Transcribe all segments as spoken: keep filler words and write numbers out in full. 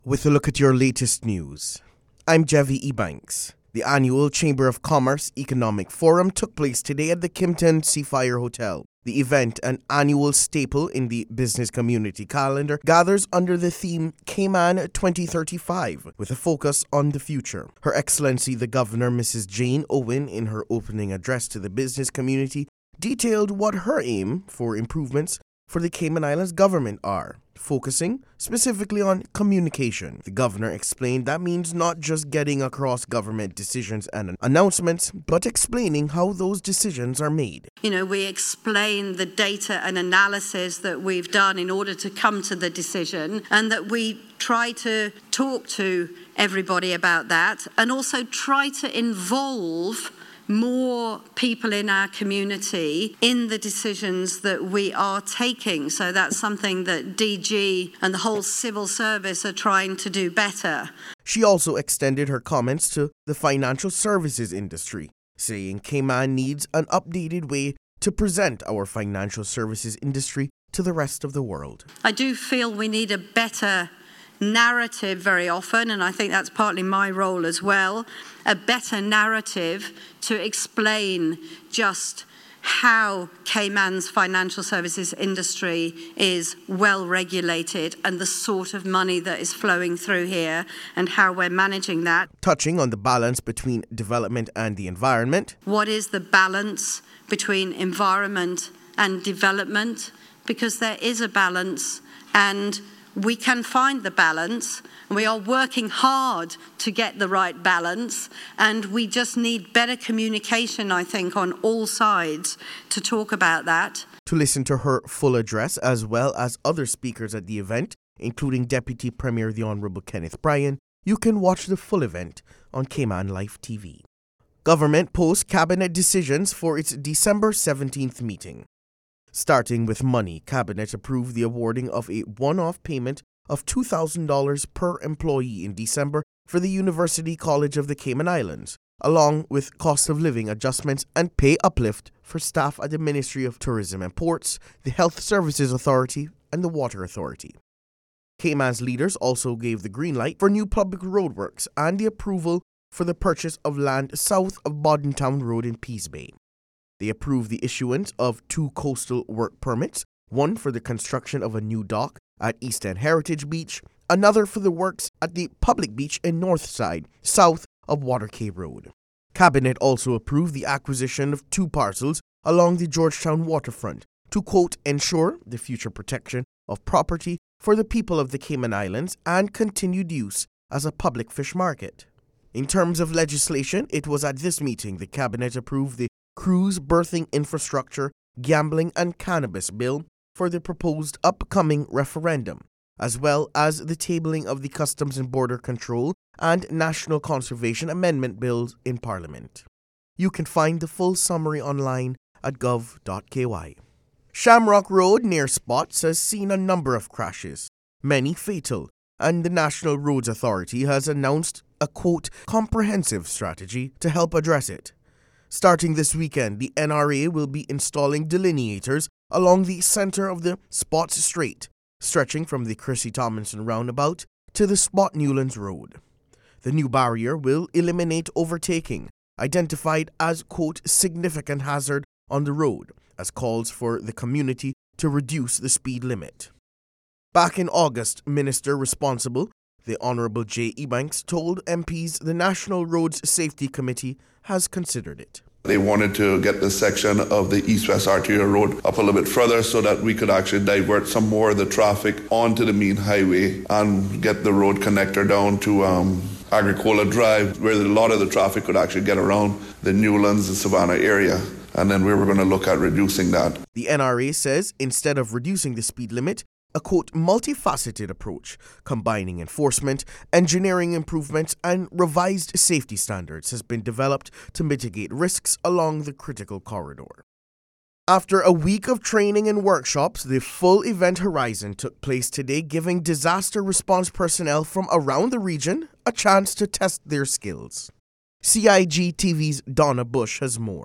with a look at your latest news. I'm Jevi Ebanks. The annual Chamber of Commerce Economic Forum took place today at the Kimpton Seafire Hotel. The event, an annual staple in the business community calendar, gathers under the theme Cayman twenty thirty-five, with a focus on the future. Her Excellency the Governor, Missus Jane Owen, in her opening address to the business community, detailed what her aim for improvements for the Cayman Islands government are, focusing specifically on communication. The governor explained that means not just getting across government decisions and announcements, but explaining how those decisions are made. You know, we explain the data and analysis that we've done in order to come to the decision, and that we try to talk to everybody about that, and also try to involve more people in our community in the decisions that we are taking. So that's something that D G and the whole civil service are trying to do better. She also extended her comments to the financial services industry, saying Cayman needs an updated way to present our financial services industry to the rest of the world. I do feel we need a better narrative very often, and I think that's partly my role as well, a better narrative to explain just how Cayman's financial services industry is well regulated and the sort of money that is flowing through here and how we're managing that. Touching on the balance between development and the environment. What is the balance between environment and development? Because there is a balance, and we can find the balance. We are working hard to get the right balance, and we just need better communication, I think, on all sides to talk about that. To listen to her full address, as well as other speakers at the event, including Deputy Premier the Honourable Kenneth Bryan, you can watch the full event on Cayman Life T V. Government posts cabinet decisions for its December seventeenth meeting. Starting with money, Cabinet approved the awarding of a one-off payment of two thousand dollars per employee in December for the University College of the Cayman Islands, along with cost of living adjustments and pay uplift for staff at the Ministry of Tourism and Ports, the Health Services Authority, and the Water Authority. Cayman's leaders also gave the green light for new public roadworks and the approval for the purchase of land south of Bodentown Road in Peace Bay. They approved the issuance of two coastal work permits, one for the construction of a new dock at East End Heritage Beach, another for the works at the public beach in Northside, south of Waterquay Road. Cabinet also approved the acquisition of two parcels along the Georgetown waterfront to, quote, ensure the future protection of property for the people of the Cayman Islands and continued use as a public fish market. In terms of legislation, it was at this meeting the Cabinet approved the Cruise Berthing Infrastructure, Gambling and Cannabis Bill for the proposed upcoming referendum, as well as the tabling of the Customs and Border Control and National Conservation Amendment Bills in Parliament. You can find the full summary online at gov dot k y. Shamrock Road near Spots has seen a number of crashes, many fatal, and the National Roads Authority has announced a, quote, comprehensive strategy to help address it. Starting this weekend, the N R A will be installing delineators along the center of the Spots Strait, stretching from the Chrissy Tomlinson roundabout to the Spot Newlands Road. The new barrier will eliminate overtaking, identified as, quote, significant hazard on the road, as calls for the community to reduce the speed limit. Back in August, Minister responsible, the Honourable J. Ebanks, told M Ps the National Roads Safety Committee has considered it. They wanted to get this section of the East-West Arterial Road up a little bit further so that we could actually divert some more of the traffic onto the main highway and get the road connector down to um, Agricola Drive, where a lot of the traffic could actually get around the Newlands and Savannah area. And then we were going to look at reducing that. The N R A says instead of reducing the speed limit, a, quote, multifaceted approach, combining enforcement, engineering improvements, and revised safety standards has been developed to mitigate risks along the critical corridor. After a week of training and workshops, the full event horizon took place today, giving disaster response personnel from around the region a chance to test their skills. C I G T V's Donna Bush has more.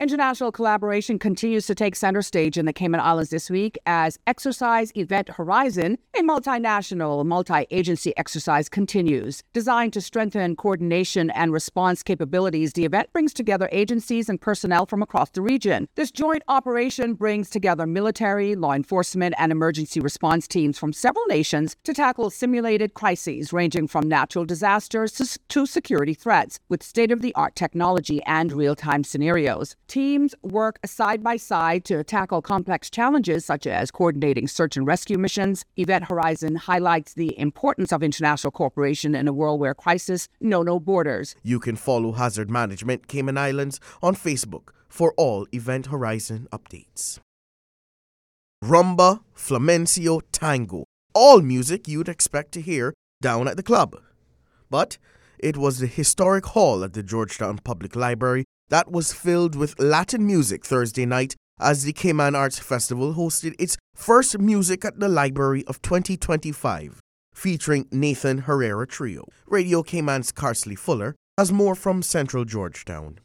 International collaboration continues to take center stage in the Cayman Islands this week as Exercise Event Horizon, a multinational, multi-agency exercise, continues. Designed to strengthen coordination and response capabilities, the event brings together agencies and personnel from across the region. This joint operation brings together military, law enforcement, and emergency response teams from several nations to tackle simulated crises ranging from natural disasters to, to security threats with state-of-the-art technology and real-time scenarios. Teams work side by side to tackle complex challenges such as coordinating search and rescue missions. Event Horizon highlights the importance of international cooperation in a world where crisis know no borders. You can follow Hazard Management Cayman Islands on Facebook for all Event Horizon updates. Rumba, flamenco, tango, all music you'd expect to hear down at the club. But it was the historic hall at the Georgetown Public Library that was filled with Latin music Thursday night as the Cayman Arts Festival hosted its first Music at the Library of twenty twenty-five, featuring Nathan Herrera Trio. Radio Cayman's Carsley Fuller has more from Central Georgetown.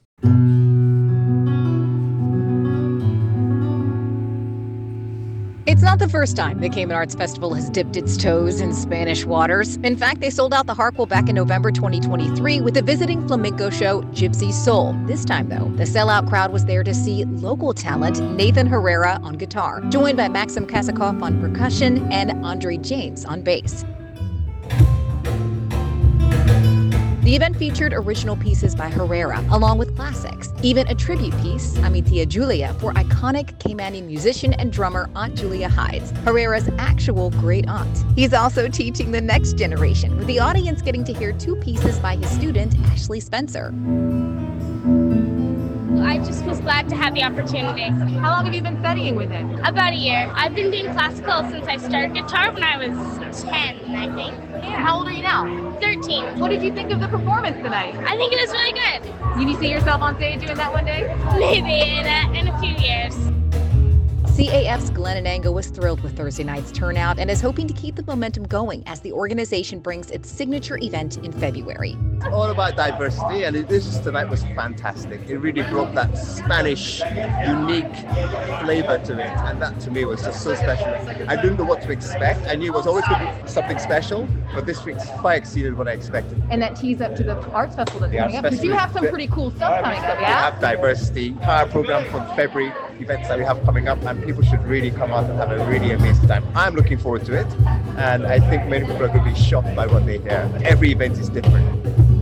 It's not the first time the Cayman Arts Festival has dipped its toes in Spanish waters. In fact, they sold out the Harpwell back in November twenty twenty-three with the visiting flamenco show Gypsy Soul. This time, though, the sellout crowd was there to see local talent Nathan Herrera on guitar, joined by Maxim Kasakov on percussion and Andre James on bass. The event featured original pieces by Herrera, along with classics, even a tribute piece, A Mi Tia Julia, for iconic Caymanian musician and drummer Aunt Julia Hides, Herrera's actual great aunt. He's also teaching the next generation, with the audience getting to hear two pieces by his student, Ashley Spencer. I just was glad to have the opportunity. How long have you been studying with him? About a year. I've been doing classical since I started guitar when I was ten, I think. Yeah. How old are you now? thirteen. What did you think of the performance tonight? I think it was really good. Can you see yourself on stage doing that one day? Maybe in a, in a few years. C A F's Glenn Anango was thrilled with Thursday night's turnout and is hoping to keep the momentum going as the organization brings its signature event in February. All about diversity, and this is, tonight was fantastic. It really brought that Spanish, unique flavor to it, and that to me was just so special. I didn't know what to expect. I knew it was always going to be something special, but this week far exceeded what I expected. And that tees up to the Arts Festival that's The coming Arts up, because you have some Festival. pretty cool stuff coming up, We yeah? have diversity, power program from February, events that we have coming up, and people should really come out and have a really amazing time. I'm looking forward to it, and I think many people are going to be shocked by what they hear. Every event is different.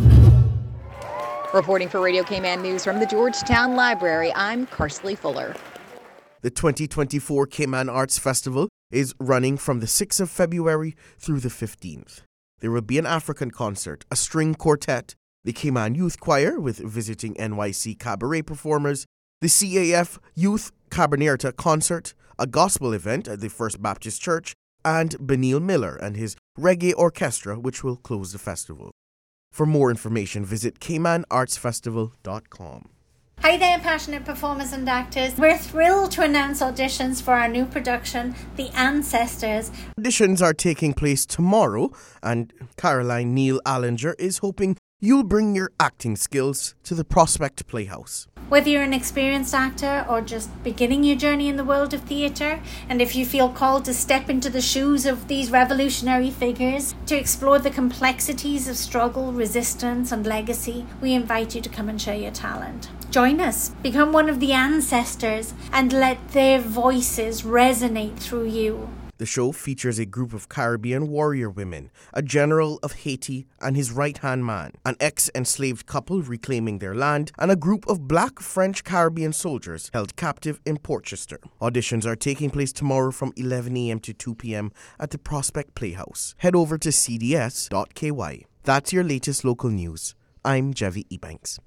Reporting for Radio Cayman News from the Georgetown Library, I'm Carsley Fuller. The twenty twenty-four Cayman Arts Festival is running from the sixth of February through the fifteenth. There will be an African concert, a string quartet, the Cayman Youth Choir with visiting N Y C cabaret performers, the C A F Youth Cabernet concert, a gospel event at the First Baptist Church, and Benil Miller and his reggae orchestra, which will close the festival. For more information, visit cayman arts festival dot com. Hi there, passionate performers and actors. We're thrilled to announce auditions for our new production, The Ancestors. Auditions are taking place tomorrow, and Caroline Neal Allinger is hoping you'll bring your acting skills to the Prospect Playhouse. Whether you're an experienced actor or just beginning your journey in the world of theatre, and if you feel called to step into the shoes of these revolutionary figures, to explore the complexities of struggle, resistance and legacy, we invite you to come and share your talent. Join us, become one of the ancestors, and let their voices resonate through you. The show features a group of Caribbean warrior women, a general of Haiti and his right-hand man, an ex-enslaved couple reclaiming their land, and a group of black French Caribbean soldiers held captive in Portchester. Auditions are taking place tomorrow from eleven a.m. to two p.m. at the Prospect Playhouse. Head over to c d s dot k y. That's your latest local news. I'm Jevi Ebanks.